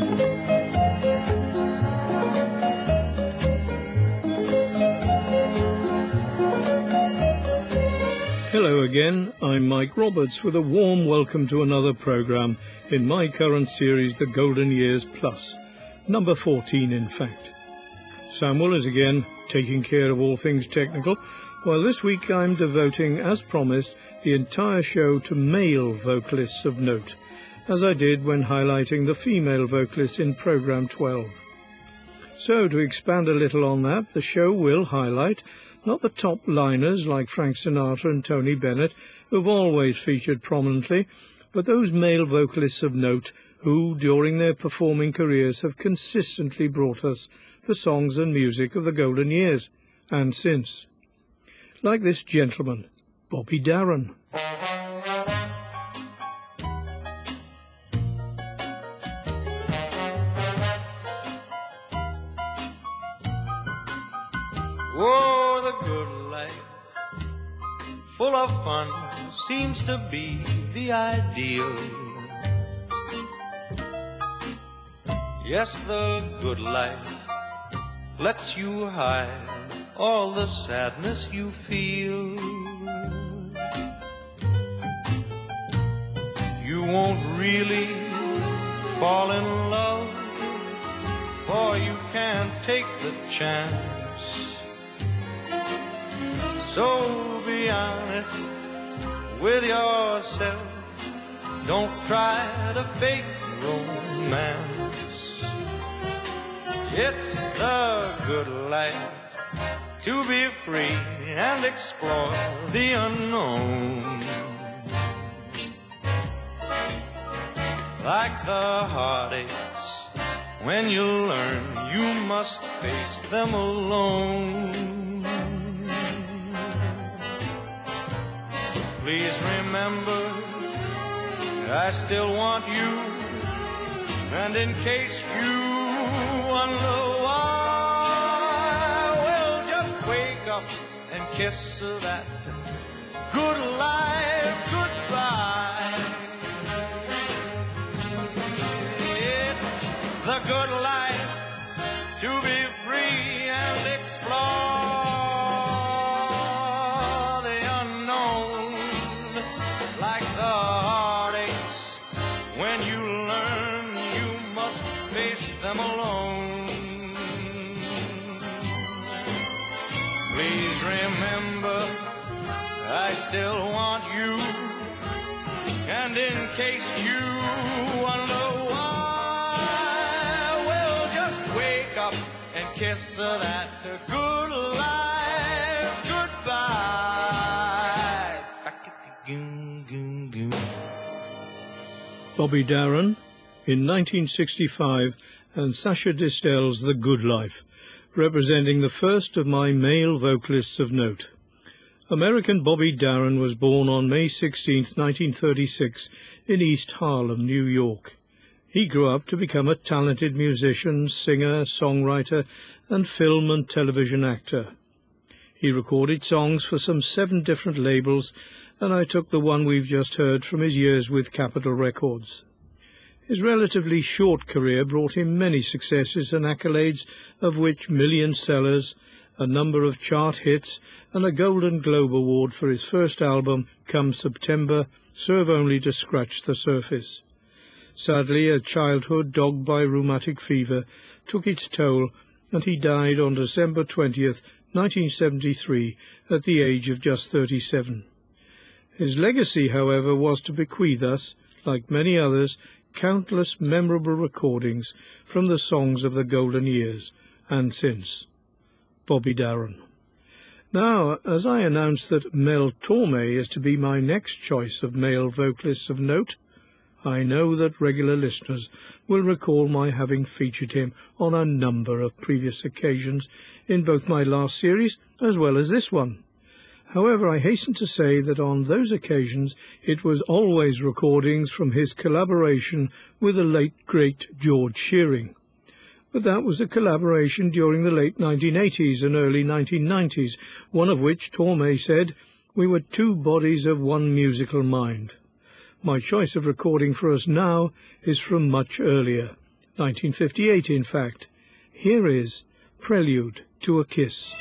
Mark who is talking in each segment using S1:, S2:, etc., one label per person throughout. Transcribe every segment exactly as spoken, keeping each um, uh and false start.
S1: Hello again, I'm Mike Roberts with a warm welcome to another programme in my current series, The Golden Years Plus, number fourteen in fact. Samuel is again taking care of all things technical, while this week I'm devoting, as promised, the entire show to male vocalists of note, as I did when highlighting the female vocalists in programme twelve. So, to expand a little on that, the show will highlight not the top liners like Frank Sinatra and Tony Bennett, who've always featured prominently, but those male vocalists of note who, during their performing careers, have consistently brought us the songs and music of the golden years, and since. Like this gentleman, Bobby Darin.
S2: Oh, the good life, full of fun, seems to be the ideal. Yes, the good life lets you hide all the sadness you feel. You won't really fall in love, for you can't take the chance. So be honest with yourself, don't try to fake romance. It's the good life to be free and explore the unknown. Like the heartaches, when you learn you must face them alone. Please remember, I still want you, and in case you wonder why, well, just wake up and kiss that good life goodbye. It's the good life to be free and explore them alone. Please remember, I still want you, and in case you wonder why, well, just wake up and kiss that good life goodbye.
S1: Bobby Darin in nineteen sixty-five, and Sacha Distel's The Good Life, representing the first of my male vocalists of note. American Bobby Darin was born on May sixteenth, nineteen thirty-six, in East Harlem, New York. He grew up to become a talented musician, singer, songwriter, and film and television actor. He recorded songs for some seven different labels, and I took the one we've just heard from his years with Capitol Records. His relatively short career brought him many successes and accolades, of which million sellers, a number of chart hits, and a Golden Globe Award for his first album, Come September, serve only to scratch the surface. Sadly, a childhood dogged by rheumatic fever took its toll, and he died on December twentieth, nineteen seventy-three, at the age of just thirty-seven. His legacy, however, was to bequeath us, like many others, countless memorable recordings from the songs of the golden years and since. Bobby Darin. Now, as I announced that Mel Torme is to be my next choice of male vocalists of note, I know that regular listeners will recall my having featured him on a number of previous occasions in both my last series as well as this one. However, I hasten to say that on those occasions it was always recordings from his collaboration with the late, great George Shearing. But that was a collaboration during the late nineteen eighties and early nineteen nineties, one of which Torme said, "We were two bodies of one musical mind." My choice of recording for us now is from much earlier, nineteen fifty-eight in fact. Here is Prelude to a Kiss.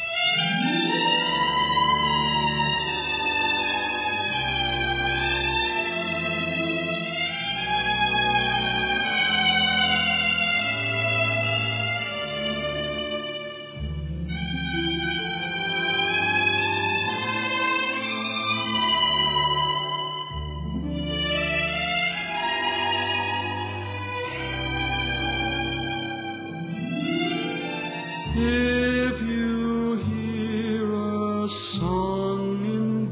S3: If you hear a song in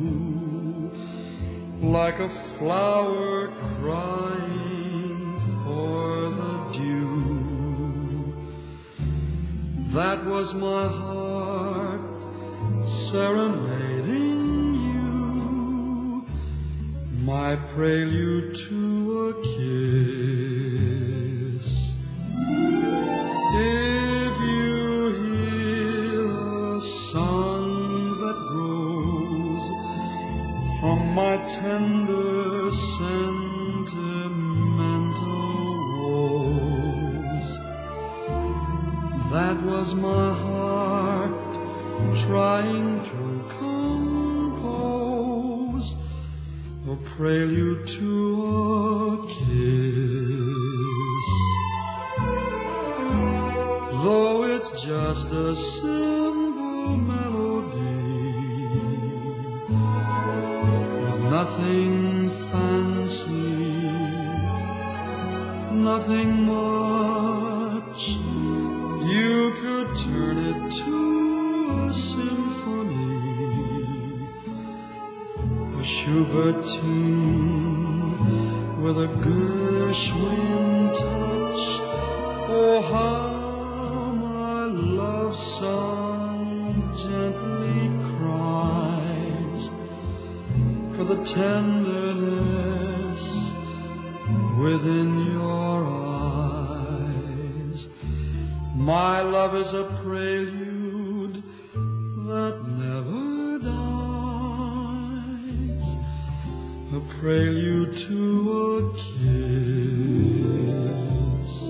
S3: blue, like a flower crying for the dew, that was my heart serenading you, my prelude to a kiss. If you hear a song that grows from my tender sentimental woes, that was my heart trying to compose a prelude to a kiss. Though it's just a simple melody with nothing fancy, nothing much, you could turn it to a symphony, a Schubert tune with a Gershwin touch. Oh, how love song gently cries for the tenderness within your eyes. My love is a prelude that never dies, a prelude to a kiss.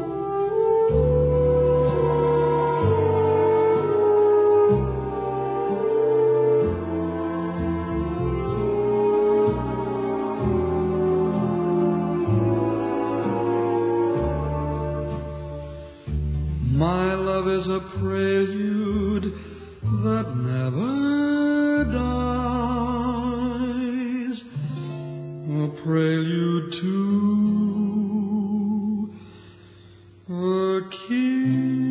S3: My love is a prelude that never dies, a prelude to a kiss.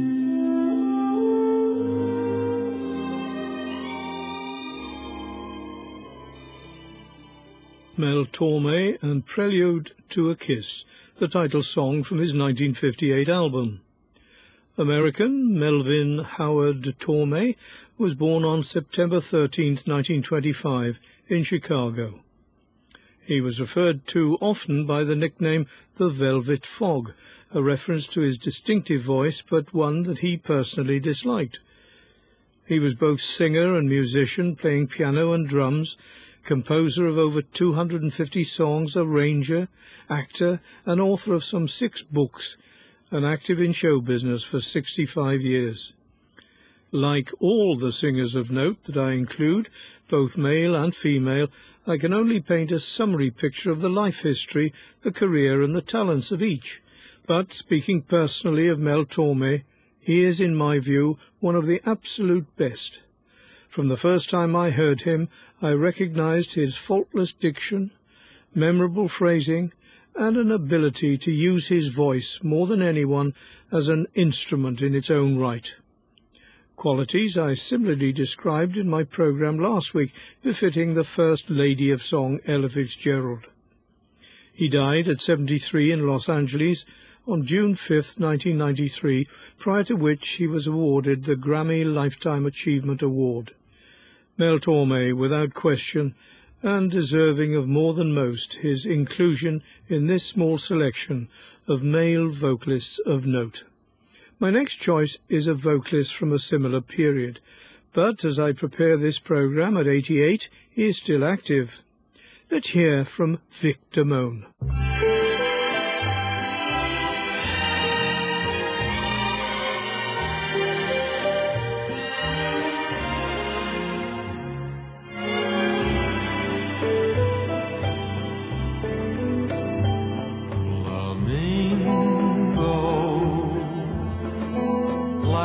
S1: Mel Torme and Prelude to a Kiss, the title song from his nineteen fifty-eight album. American Melvin Howard Torme was born on September thirteenth, nineteen twenty-five, in Chicago. He was referred to often by the nickname the Velvet Fog, a reference to his distinctive voice, but one that he personally disliked. He was both singer and musician, playing piano and drums, composer of over two hundred fifty songs, arranger, actor, and author of some six books, and active in show business for sixty-five years. Like all the singers of note that I include, both male and female, I can only paint a summary picture of the life history, the career and the talents of each. But speaking personally of Mel Torme, he is, in my view, one of the absolute best. From the first time I heard him, I recognized his faultless diction, memorable phrasing, and an ability to use his voice more than anyone as an instrument in its own right. Qualities I similarly described in my program last week, befitting the First Lady of Song, Ella Fitzgerald. He died at seventy-three in Los Angeles on June fifth, nineteen ninety-three, prior to which he was awarded the Grammy Lifetime Achievement Award. Mel Torme, without question, and deserving of more than most, his inclusion in this small selection of male vocalists of note. My next choice is a vocalist from a similar period, but as I prepare this program at eighty-eight, he is still active. Let's hear from Vic Damone.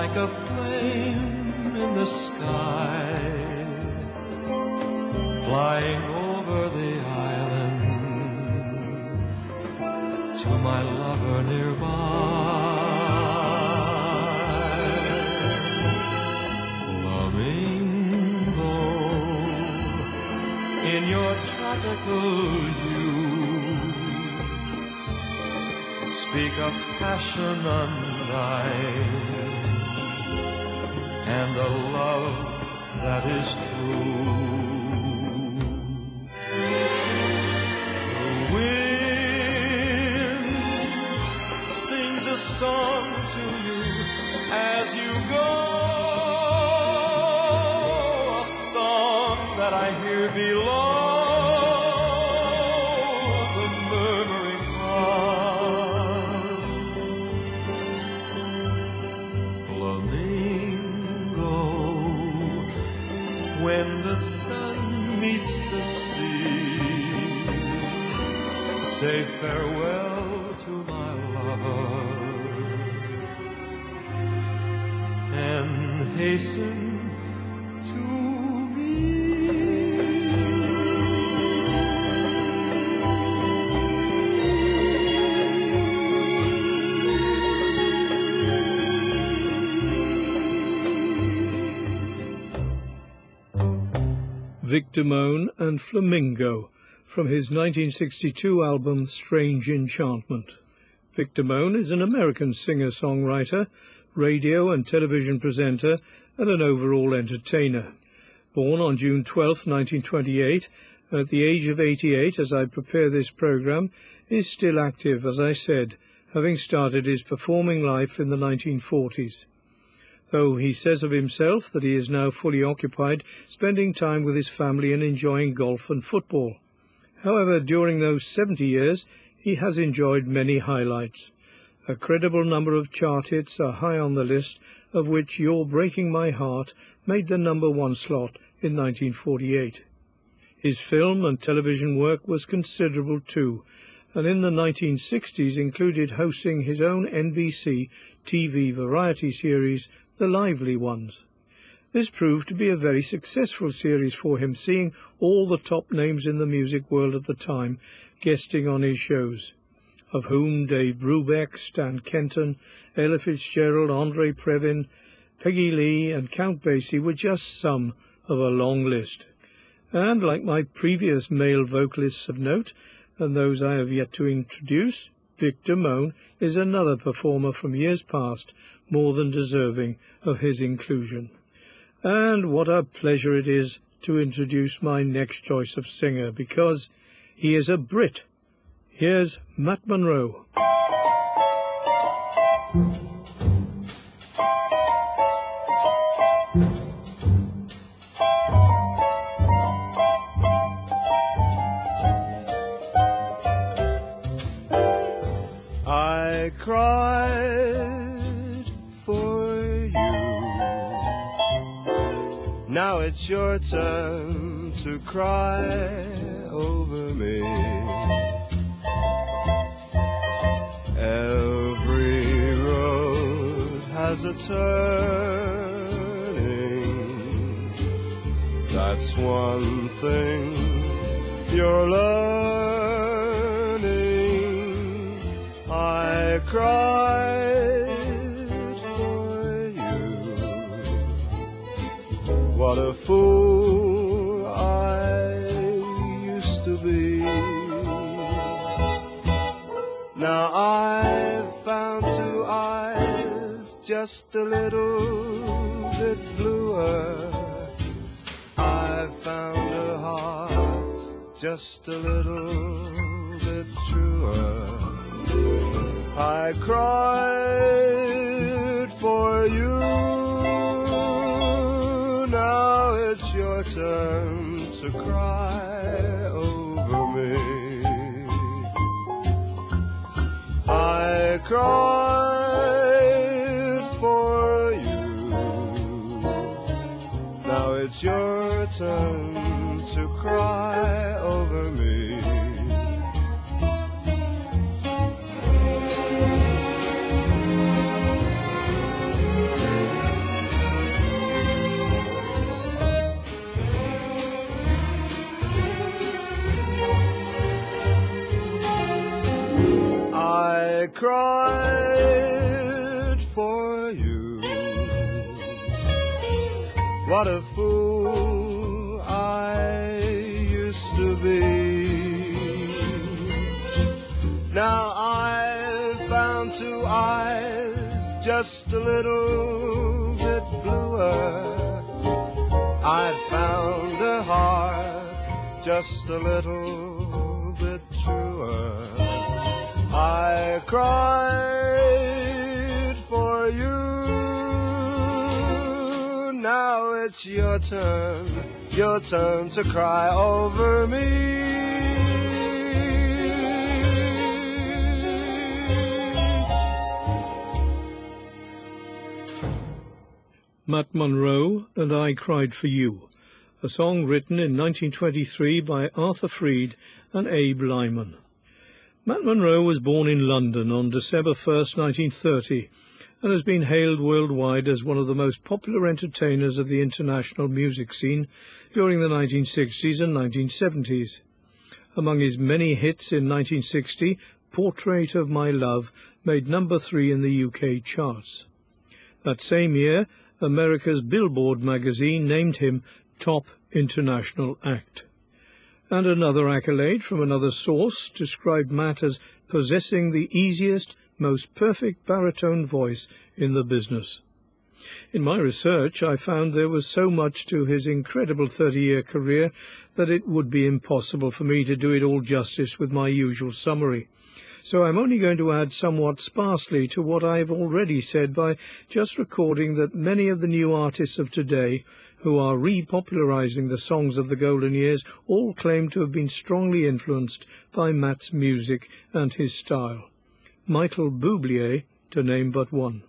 S3: like a plane in the sky, flying over the island to my lover nearby. Flamingo, in your tropical hue, speak of passion undying and a love that is true. The wind sings a song to you as you go, a song that I hear below the murmuring pond. Flamingo, when the sun meets the sea, say farewell to my lover and hasten to me.
S1: Victor Moan and Flamingo, from his nineteen sixty-two album Strange Enchantment. Victor Moan is an American singer-songwriter, radio and television presenter, and an overall entertainer. Born on June twelfth, nineteen twenty-eight, and at the age of eighty-eight, as I prepare this program, is still active, as I said, having started his performing life in the nineteen forties. Though he says of himself that he is now fully occupied spending time with his family and enjoying golf and football. However, during those seventy years, he has enjoyed many highlights. A credible number of chart hits are high on the list, of which You're Breaking My Heart made the number one slot in nineteen forty-eight. His film and television work was considerable too, and in the nineteen sixties included hosting his own N B C T V variety series, The Lively Ones. This proved to be a very successful series for him, seeing all the top names in the music world at the time guesting on his shows, of whom Dave Brubeck, Stan Kenton, Ella Fitzgerald, Andre Previn, Peggy Lee and Count Basie were just some of a long list. And like my previous male vocalists of note, and those I have yet to introduce, Victor Moan is another performer from years past, more than deserving of his inclusion. And what a pleasure it is to introduce my next choice of singer, because he is a Brit. Here's Matt Monro.
S3: I cried for you. Now it's your turn to cry over me. Every road has a turning. That's one thing you're learning. I cried for you. What a fool I used to be. Now I've found two eyes just a little bit bluer. I've found a heart just a little bit truer. I cried for you. Now it's your turn to cry over me. I cried for you. Now it's your turn to cry over me. cried for you. What a fool I used to be. Now I've found two eyes just a little bit bluer. I found a heart just a little bit truer. I cried for you. Now it's your turn, your turn to cry over me.
S1: Matt Monro and I Cried for You, a song written in nineteen twenty-three by Arthur Freed and Abe Lyman. Matt Monro was born in London on December first, nineteen thirty, and has been hailed worldwide as one of the most popular entertainers of the international music scene during the nineteen sixties and nineteen seventies. Among his many hits in nineteen sixty, Portrait of My Love made number three in the U K charts. That same year, America's Billboard magazine named him Top International Act. And another accolade from another source described Matt as possessing the easiest, most perfect baritone voice in the business. In my research, I found there was so much to his incredible thirty-year career that it would be impossible for me to do it all justice with my usual summary. So I'm only going to add somewhat sparsely to what I've already said by just recording that many of the new artists of today who are repopularizing the songs of the golden years all claim to have been strongly influenced by Matt's music and his style. Michael Bublé, to name but one.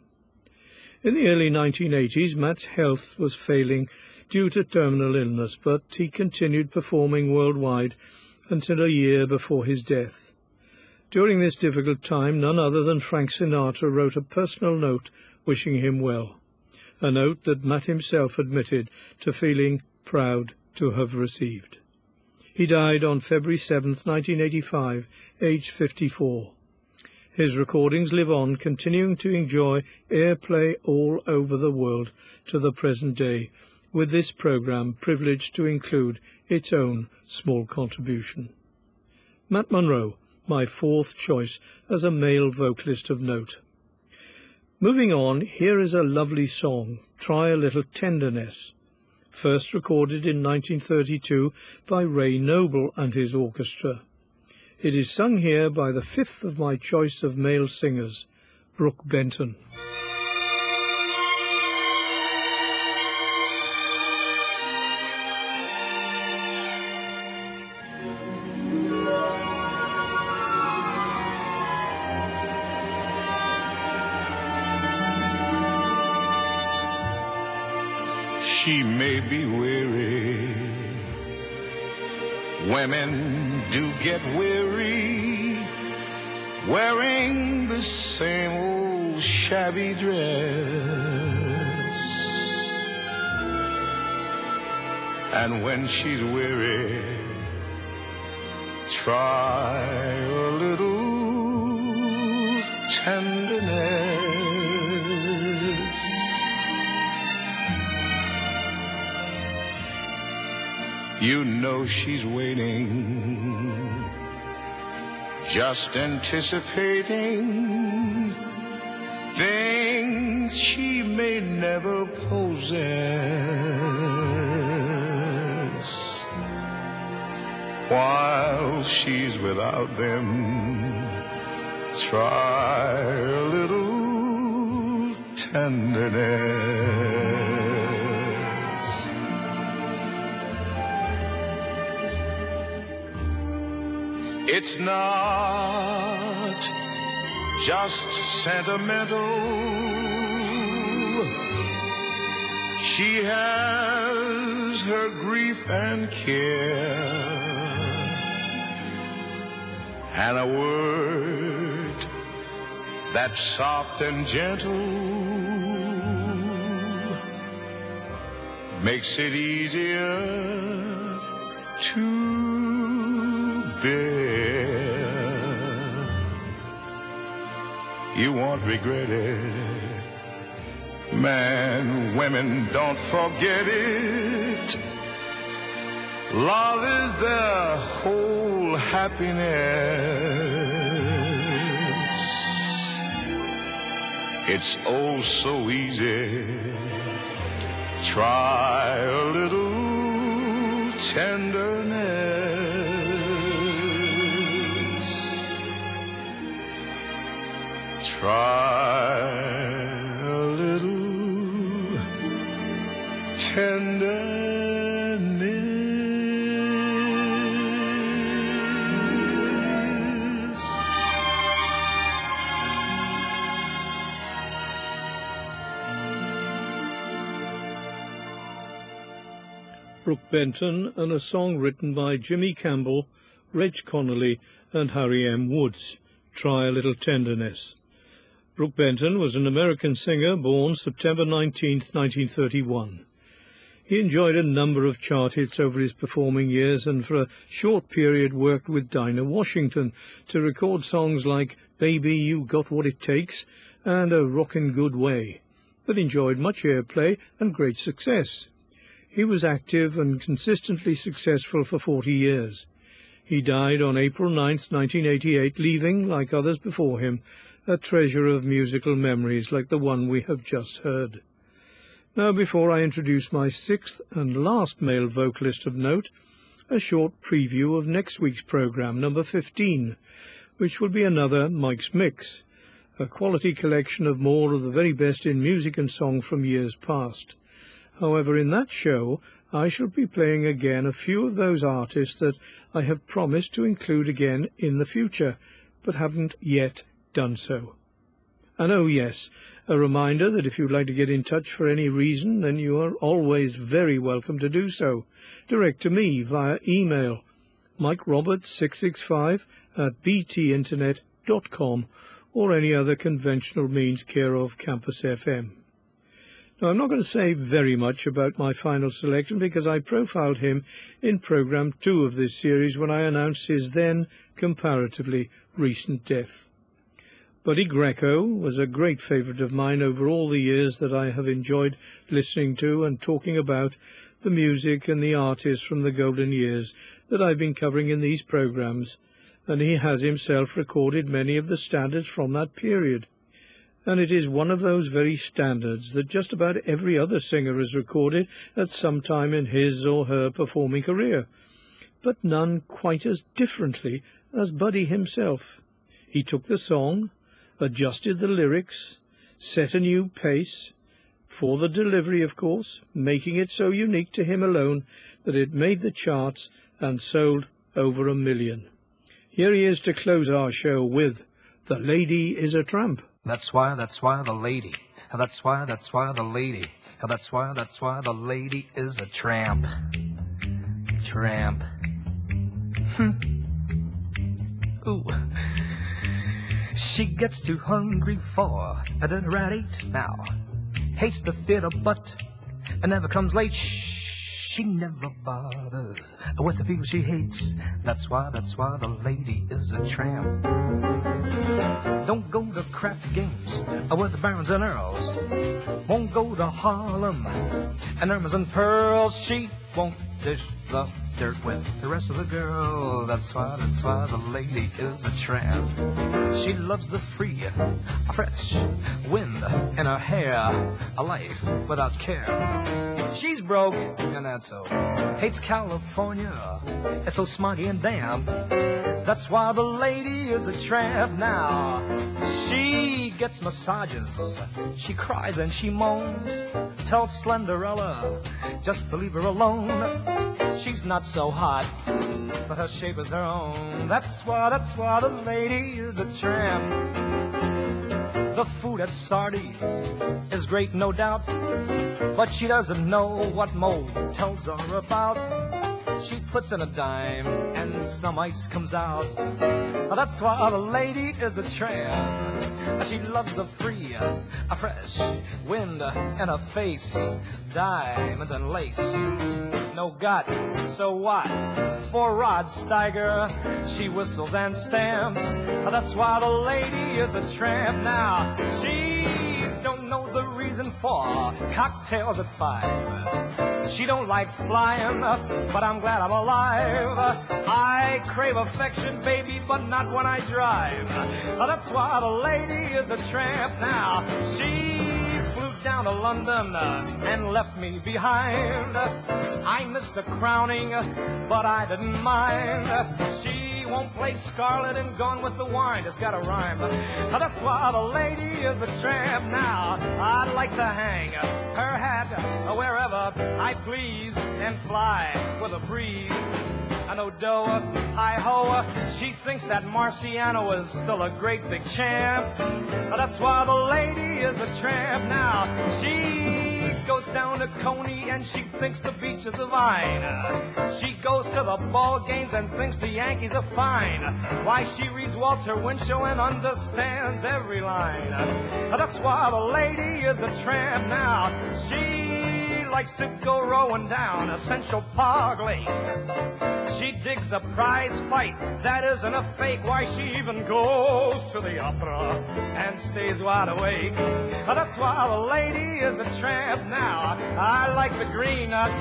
S1: In the early nineteen eighties, Matt's health was failing due to terminal illness, but he continued performing worldwide until a year before his death. During this difficult time, none other than Frank Sinatra wrote a personal note wishing him well, a note that Matt himself admitted to feeling proud to have received. He died on February seventh, nineteen eighty-five, aged fifty-four. His recordings live on, continuing to enjoy airplay all over the world to the present day, with this program privileged to include its own small contribution. Matt Monro, my fourth choice as a male vocalist of note. Moving on, here is a lovely song, Try a Little Tenderness, first recorded in nineteen thirty-two by Ray Noble and his orchestra. It is sung here by the fifth of my choice of male singers, Brooke Benton.
S4: She may be weary. Women do get weary wearing the same old shabby dress. And when she's weary, try a little tenderness. You know she's waiting, just anticipating things she may never possess. While she's without them, try a little tenderness. It's not just sentimental. She has her grief and care, and a word that's soft and gentle makes it easier to bear. you won't regret it. Man, women, don't forget it. Love is their whole happiness. It's oh so easy. Try a little tenderness. Try a little tenderness.
S1: Brooke Benton, and a song written by Jimmy Campbell, Reg Connolly and Harry M. Woods, Try a Little Tenderness. Brooke Benton was an American singer born September nineteenth, nineteen thirty-one. He enjoyed a number of chart hits over his performing years and for a short period worked with Dinah Washington to record songs like Baby You Got What It Takes and A Rockin' Good Way that enjoyed much airplay and great success. He was active and consistently successful for forty years. He died on April ninth, nineteen eighty-eight, leaving, like others before him, a treasure of musical memories like the one we have just heard. Now, before I introduce my sixth and last male vocalist of note, a short preview of next week's programme, number fifteen, which will be another Mike's Mix, a quality collection of more of the very best in music and song from years past. However, in that show, I shall be playing again a few of those artists that I have promised to include again in the future, but haven't yet done so. And oh yes, a reminder that if you'd like to get in touch for any reason, then you are always very welcome to do so. Direct to me via email, mike roberts six six five at b t internet dot com, or any other conventional means care of Campus F M. Now, I'm not going to say very much about my final selection because I profiled him in Programme two of this series when I announced his then comparatively recent death. Buddy Greco was a great favourite of mine over all the years that I have enjoyed listening to and talking about the music and the artists from the golden years that I've been covering in these programmes, and he has himself recorded many of the standards from that period. And it is one of those very standards that just about every other singer has recorded at some time in his or her performing career, but none quite as differently as Buddy himself. He took the song, adjusted the lyrics, set a new pace, for the delivery, of course, making it so unique to him alone that it made the charts and sold over a million. Here he is to close our show with The Lady is a Tramp.
S5: That's why, that's why the lady, that's why, that's why the lady, that's why, that's why the lady is a tramp. Tramp. Hmm. Ooh. She gets too hungry for a dinner at eight now. Hates the theater, but and never comes late. Shh. She never bothers with the people she hates. That's why, that's why the lady is a tramp. Don't go to crafty games with the barons and earls. Won't go to Harlem and Irmas and pearls. She won't dish the dirt with the rest of the girls. That's why, that's why the lady is a tramp. She loves the free, a fresh wind in her hair, a life without care. She's broke, and that's so. Hates California, it's so smoggy and damp. That's why the lady is a tramp now. She gets massages, she cries and she moans. Tells Slenderella just to leave her alone. She's not so hot, but her shape is her own. That's why, that's why the lady is a tramp. The food at Sardi's is great, no doubt, but she doesn't know what motels are about. she puts in a dime and some ice comes out. That's why the lady is a tramp. She loves the free, a fresh wind in her face, diamonds and lace. No got, so what? For Rod Steiger, she whistles and stamps. That's why the lady is a tramp. Now, she don't know the reason for cocktails at five. She don't like flying, but I'm glad I'm alive. I crave affection, baby, but not when I drive. That's why the lady is a tramp. Now, she flew down to London and left me behind. I missed the crowning, but I didn't mind. She won't play Scarlet and Gone with the Wind. It's got a rhyme. That's why the lady is a tramp. Now, I'd like to hang her hat wherever I please and fly with a breeze. I know Doa, hi-ho, she thinks that Marciano is still a great big champ. That's why the lady is a tramp. Now, she goes down to Coney and she thinks the beach is divine. She goes to the ball games and thinks the Yankees are fine. Why, she reads Walter Winchell and understands every line. That's why the lady is a tramp. Now, she likes to go rowing down a Central Park Lake. She digs a prize fight that isn't a fake. Why, she even goes to the opera and stays wide awake. That's why the lady is a tramp. Now, I like the green uh,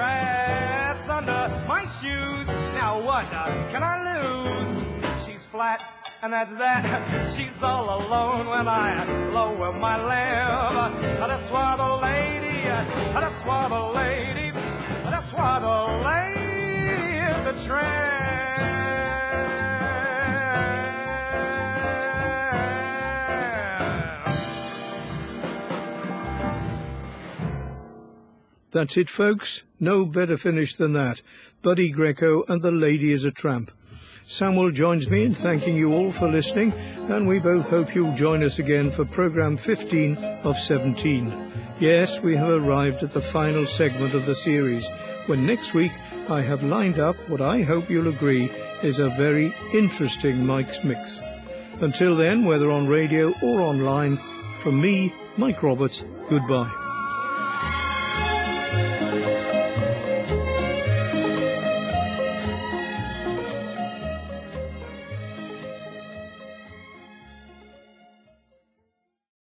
S5: grass under my shoes. Now, what uh, can I lose? She's flat, and that's that. She's all alone when I lower my lamp. That's why the lady, that's why the lady, that's why the lady is a tramp.
S1: That's it, folks. No better finish than that. Buddy Greco and the Lady is a Tramp. Samuel joins me in thanking you all for listening, and we both hope you'll join us again for programme fifteen of seventeen. Yes, we have arrived at the final segment of the series, when next week I have lined up what I hope you'll agree is a very interesting Mike's Mix. Until then, whether on radio or online, from me, Mike Roberts, goodbye.